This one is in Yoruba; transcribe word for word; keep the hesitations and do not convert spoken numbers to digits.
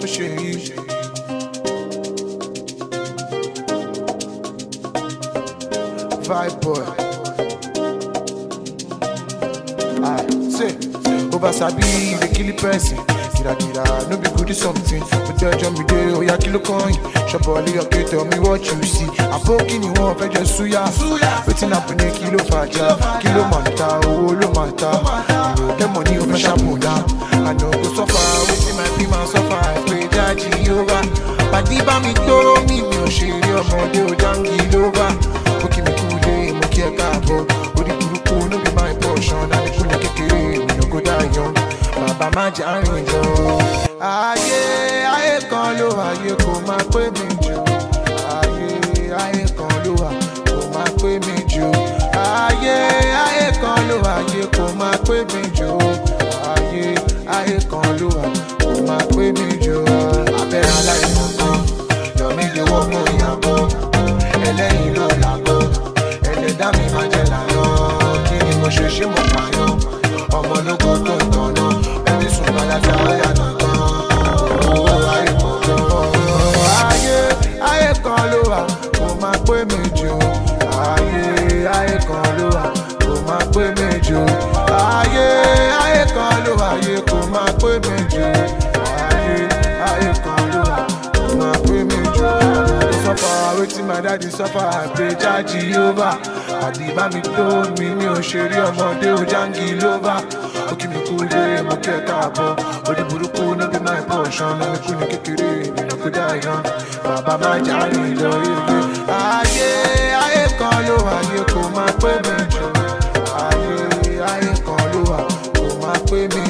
ṣe yìí. Vibe boy. I say, over sabi the kill person. Kira kira, no be good something. But tell John me day, oh ya kilo coin. Shop all your okay, tell me what you see. I'm poking you up, I just suya. Waiting up in a kilo faja, kilo manta, oh lo manta. The money over shamuda. I know go suffer, waiting my be my suffer. I pray Jaji yoga. Padiba mi to mi mi o shiri omode o jangi lover. Poki me kude, mo ki e kabo. Odi buruku no be my portion. And the kule kekere, we no go die young. Baba má jà rìn jọ. Ayé ayé kan ló wà, ayé kò máa pé mi jù. Ayé ayé kan ló wà, kò máa pé mi jù. Ayé ayé kan ló wà, ayé kò máa pé mi jù. Ayé ayé kan ló wà, kò máa pé mi jù. Abẹ́rẹ́ aláìsàn kan, yọ̀mí lè wọ́ mọ́ ìyàbọ̀. Ẹlẹ́yin ló làbọ̀, ẹlẹ́dá mi máa jẹ́ lànà. Kí ni mo ṣe ṣé mo pààyàn? Ọmọ ológo tó ń tọ̀nà, ẹni sùn bá láti àwáyà náà tán. Ayé kan ló wà, ayé ayé kan ló wà, kò máa pé mi jù. Ayé ayé kan ló wà, kò máa pé mi jù. Ayé ayé kan ló wà, ayé kò máa pé mi jù. Ayé ayé kan ló wà, kò máa pé mi jù. Suffer, wetin my daddy suffer, I pray Jaji over. Àdìbá mi tó mi ní òṣèré ọmọdé ò jangi lover. Ó kí mi kú lé mo kí ẹ káàbọ̀. Odi burúkú no be my portion. Lọ́nà kú ní kékeré ìrìnà kó dá ìran. Bàbá má jà rìn lọ ilé. Ayé ayé kan ló wà, ayé kò máa pé mi jù. Ayé ayé kan ló wà, kò máa pé mi